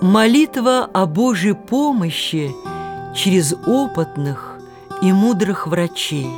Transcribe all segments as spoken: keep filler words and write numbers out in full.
Молитва о Божьей помощи через опытных и мудрых врачей.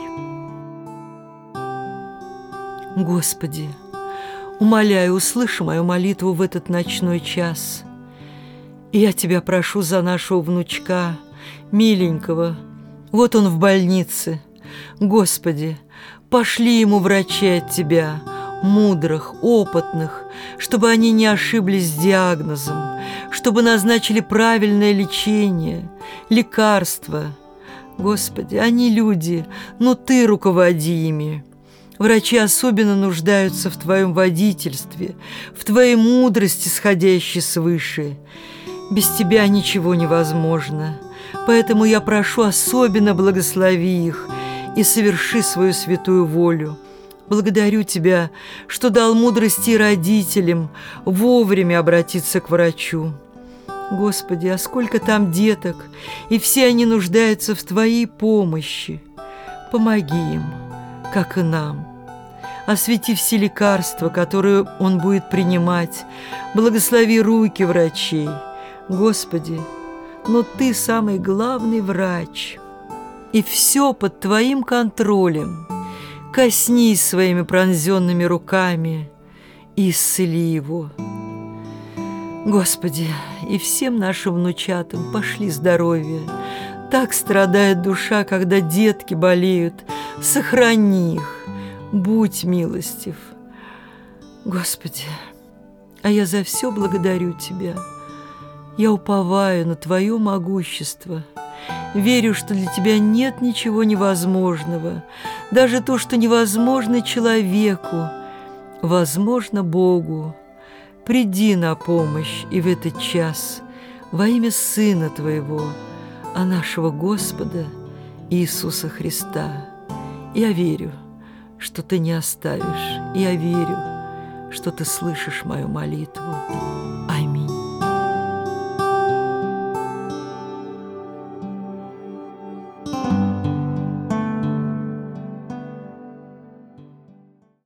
Господи, умоляю, услыши мою молитву в этот ночной час. И я Тебя прошу за нашего внучка, миленького. Вот он в больнице. Господи, пошли ему врачей от Тебя, мудрых, опытных, чтобы они не ошиблись с диагнозом, чтобы назначили правильное лечение, лекарства. Господи, они люди, но Ты руководи ими. Врачи особенно нуждаются в Твоем водительстве, в Твоей мудрости, сходящей свыше. Без Тебя ничего невозможно, поэтому я прошу, особенно благослови их и соверши свою святую волю. Благодарю Тебя, что дал мудрости родителям вовремя обратиться к врачу. Господи, а сколько там деток, и все они нуждаются в Твоей помощи. Помоги им, как и нам. Освети все лекарства, которые он будет принимать. Благослови руки врачей. Господи, но Ты самый главный врач, и все под Твоим контролем. Коснись своими пронзенными руками и исцели его. Господи, и всем нашим внучатам пошли здоровье. Так страдает душа, когда детки болеют. Сохрани их, будь милостив. Господи, а я за все благодарю Тебя. Я уповаю на Твое могущество. Верю, что для Тебя нет ничего невозможного. Даже то, что невозможно человеку, возможно Богу. Приди на помощь и в этот час во имя Сына Твоего, а нашего Господа Иисуса Христа. Я верю, что Ты не оставишь. Я верю, что Ты слышишь мою молитву.